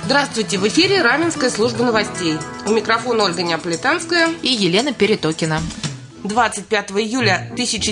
Здравствуйте! В эфире Раменская служба новостей. У микрофона Ольга Неаполитанская и Елена Перетокина. 25 июля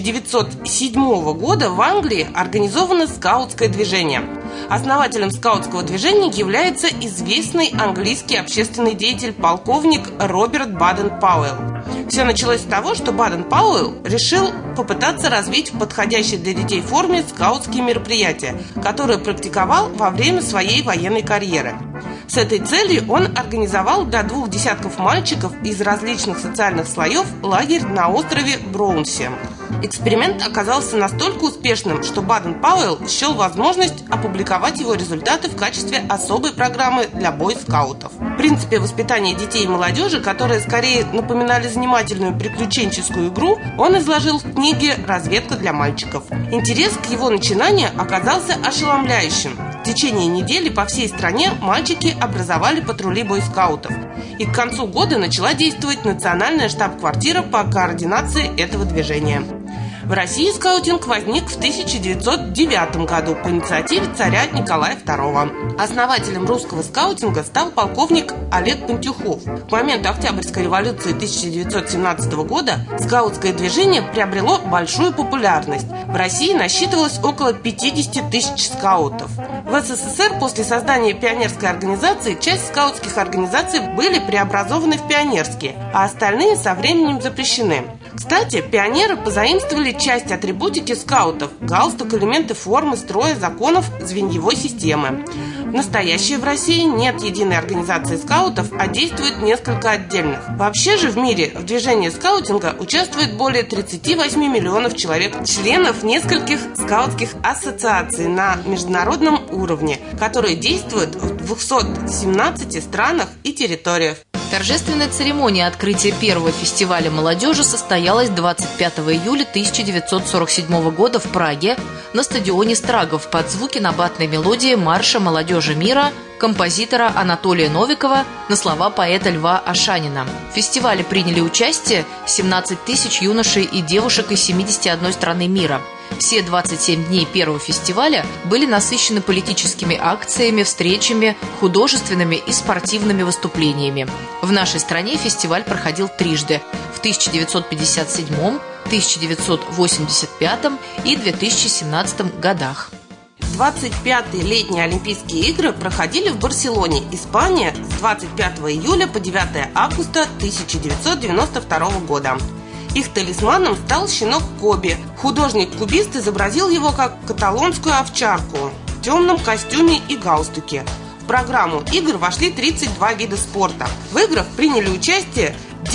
1907 года в Англии организовано скаутское движение. Основателем скаутского движения является известный английский общественный деятель полковник Роберт Баден-Пауэлл. Все началось с того, что Баден-Пауэлл решил попытаться развить в подходящей для детей форме скаутские мероприятия, которые практиковал во время своей военной карьеры. С этой целью он организовал для 2 десятков мальчиков из различных социальных слоев лагерь на острове Броунси. Эксперимент оказался настолько успешным, что Баден-Пауэлл счел возможность опубликовать его результаты в качестве особой программы для бойскаутов. В принципе воспитания детей и молодежи, которые скорее напоминали занимательную приключенческую игру, он изложил в книге «Разведка для мальчиков». Интерес к его начинанию оказался ошеломляющим. В течение недели по всей стране мальчики образовали патрули бойскаутов. И к концу года начала действовать национальная штаб-квартира по координации этого движения. В России скаутинг возник в 1909 году по инициативе царя Николая II. Основателем русского скаутинга стал полковник Олег Пантюхов. К моменту Октябрьской революции 1917 года скаутское движение приобрело большую популярность. В России насчитывалось около 50 тысяч скаутов. В СССР после создания пионерской организации часть скаутских организаций были преобразованы в пионерские, а остальные со временем запрещены. Кстати, пионеры позаимствовали часть атрибутики скаутов – галстук, элементы формы, строя, законов, звеньевой системы. В настоящее в России нет единой организации скаутов, а действует несколько отдельных. Вообще же в мире в движении скаутинга участвует более 38 миллионов человек, членов нескольких скаутских ассоциаций на международном уровне, которые действуют в 217 странах и территориях. Торжественная церемония открытия первого фестиваля молодежи состоялась 25 июля 1947 года в Праге на стадионе Страгов под звуки набатной мелодии марша молодежи мира композитора Анатолия Новикова на слова поэта Льва Ашанина. В фестивале приняли участие 17 тысяч юношей и девушек из 71 страны мира. Все 27 дней первого фестиваля были насыщены политическими акциями, встречами, художественными и спортивными выступлениями. В нашей стране фестиваль проходил трижды – в 1957, 1985 и 2017 годах. 25-е летние Олимпийские игры проходили в Барселоне, Испания, с 25 июля по 9 августа 1992 года. Их талисманом стал щенок Коби. Художник-кубист изобразил его как каталонскую овчарку в темном костюме и галстуке. В программу игр вошли 32 вида спорта. В играх приняли участие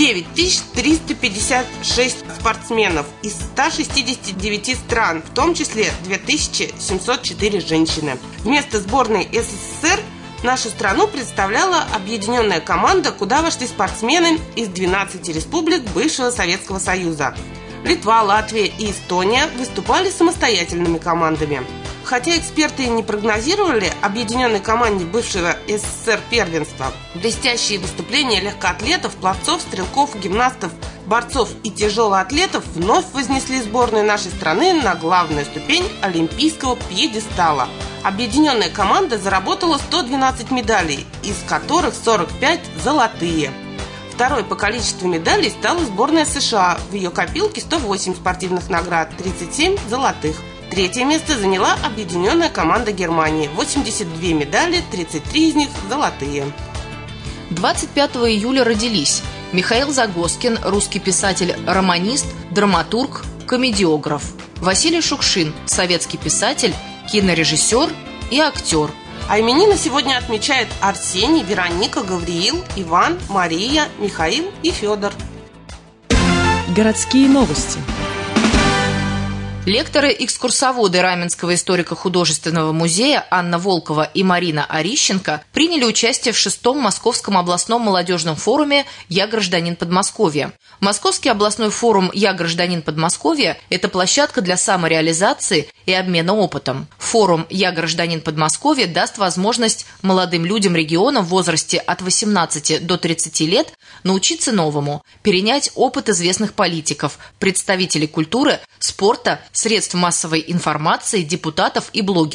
9356 спортсменов из 169 стран, в том числе 2704 женщины. Вместо сборной СССР нашу страну представляла объединенная команда, куда вошли спортсмены из 12 республик бывшего Советского Союза. Литва, Латвия и Эстония выступали самостоятельными командами. Хотя эксперты не прогнозировали объединенной команде бывшего СССР первенства, блестящие выступления легкоатлетов, пловцов, стрелков, гимнастов, борцов и тяжелоатлетов вновь вознесли сборную нашей страны на главную ступень олимпийского пьедестала. Объединенная команда заработала 112 медалей, из которых 45 золотые. Второй по количеству медалей стала сборная США. В ее копилке 108 спортивных наград, 37 золотых. Третье место заняла объединенная команда Германии. 82 медали, 33 из них золотые. 25 июля родились Михаил Загоскин, русский писатель, романист, драматург, комедиограф. Василий Шукшин, советский писатель, кинорежиссер и актер. А именины сегодня отмечают Арсений, Вероника, Гавриил, Иван, Мария, Михаил и Федор. Городские новости. Лекторы-экскурсоводы Раменского историко-художественного музея Анна Волкова и Марина Орищенко приняли участие в 6-м Московском областном молодежном форуме «Я гражданин Подмосковья». Московский областной форум «Я гражданин Подмосковья» – это площадка для самореализации и обмена опытом. Форум «Я гражданин Подмосковья» даст возможность молодым людям региона в возрасте от 18 до 30 лет научиться новому, перенять опыт известных политиков, представителей культуры, спорта, средств массовой информации, депутатов и блогеров.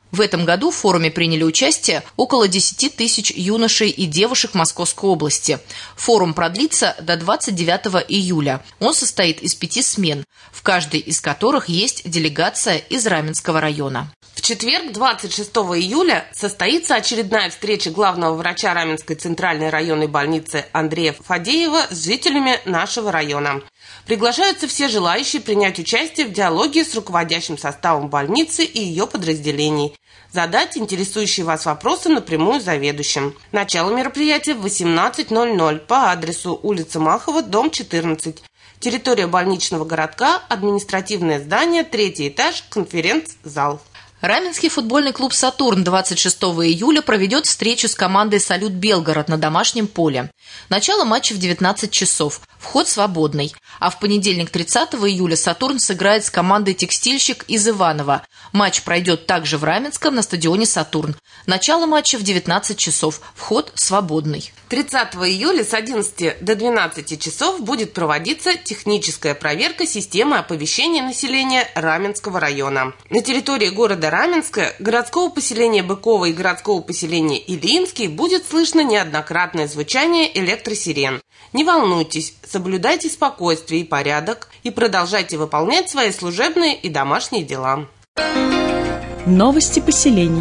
В этом году в форуме приняли участие около 10 тысяч юношей и девушек Московской области. Форум продлится до 29 июля. Он состоит из 5 смен, в каждой из которых есть делегация из Раменского района. В четверг, 26 июля, состоится очередная встреча главного врача Раменской центральной районной больницы Андрея Фадеева с жителями нашего района. Приглашаются все желающие принять участие в диалоге с руководящим составом больницы и ее подразделений, задать интересующие вас вопросы напрямую заведующим. Начало мероприятия в 18:00 по адресу улица Махова, дом 14. Территория больничного городка, административное здание, 3-й этаж, конференц-зал. Раменский футбольный клуб «Сатурн» 26 июля проведет встречу с командой «Салют Белгород» на домашнем поле. Начало матча в 19 часов. Вход свободный. А в понедельник 30 июля «Сатурн» сыграет с командой «Текстильщик» из Иваново. Матч пройдет также в Раменском на стадионе «Сатурн». Начало матча в 19 часов. Вход свободный. 30 июля с 11 до 12 часов будет проводиться техническая проверка системы оповещения населения Раменского района. На территории города Раменска, городского поселения Быково и городского поселения Ильинский будет слышно неоднократное звучание электросирен. Не волнуйтесь, соблюдайте спокойствие и порядок и продолжайте выполнять свои служебные и домашние дела. Новости поселений.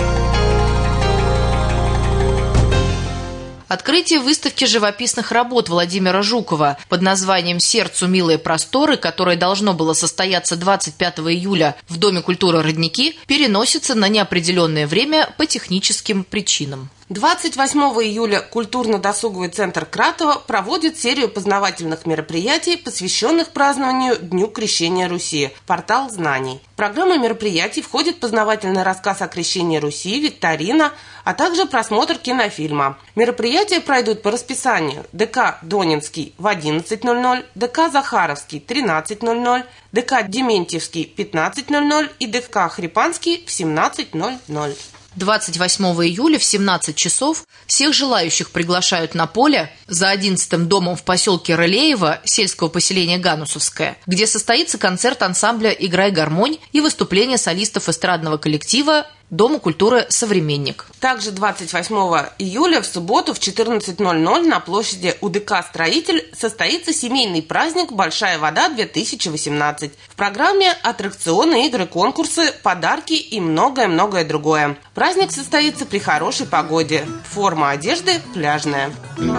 Открытие выставки живописных работ Владимира Жукова под названием «Сердцу милые просторы», которое должно было состояться 25 июля в Доме культуры «Родники», переносится на неопределенное время по техническим причинам. 28 июля культурно-досуговый центр Кратово проводит серию познавательных мероприятий, посвященных празднованию Дню Крещения Руси, портал знаний. В программу мероприятий входит познавательный рассказ о крещении Руси, викторина, а также просмотр кинофильма. Мероприятия пройдут по расписанию: ДК «Донинский» в 11:00, ДК «Захаровский» 13:00, ДК «Дементьевский» 15:00 и ДК «Хрипанский» в 17:00. 28 июля в 17 часов всех желающих приглашают на поле за 11-м домом в поселке Рылеево сельского поселения Ганусовское, где состоится концерт ансамбля «Играй гармонь» и выступление солистов эстрадного коллектива Дома культуры «Современник». Также 28 июля в субботу в 14:00 на площади УДК «Строитель» состоится семейный праздник «Большая вода-2018». В программе аттракционы, игры, конкурсы, подарки и многое-многое другое. Праздник состоится при хорошей погоде. Форма одежды пляжная.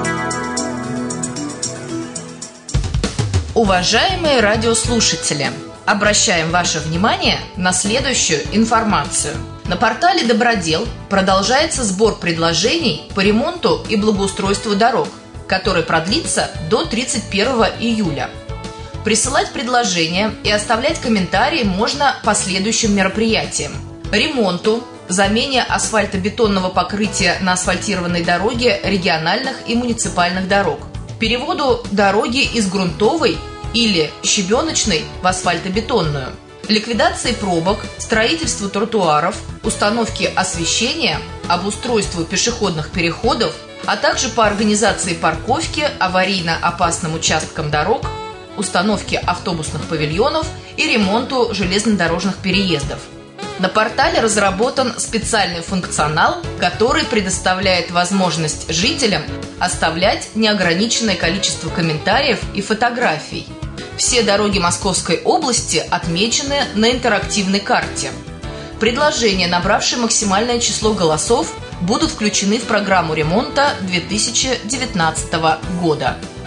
Уважаемые радиослушатели, обращаем ваше внимание на следующую информацию. На портале «Добродел» продолжается сбор предложений по ремонту и благоустройству дорог, который продлится до 31 июля. Присылать предложения и оставлять комментарии можно по следующим мероприятиям: ремонту, замене асфальтобетонного покрытия на асфальтированной дороге региональных и муниципальных дорог, переводу дороги из грунтовой или щебеночной в асфальтобетонную, ликвидации пробок, строительству тротуаров, установке освещения, обустройству пешеходных переходов, а также по организации парковки аварийно опасным участкам дорог, установке автобусных павильонов и ремонту железнодорожных переездов. На портале разработан специальный функционал, который предоставляет возможность жителям оставлять неограниченное количество комментариев и фотографий. Все дороги Московской области отмечены на интерактивной карте. Предложения, набравшие максимальное число голосов, будут включены в программу ремонта 2019 года.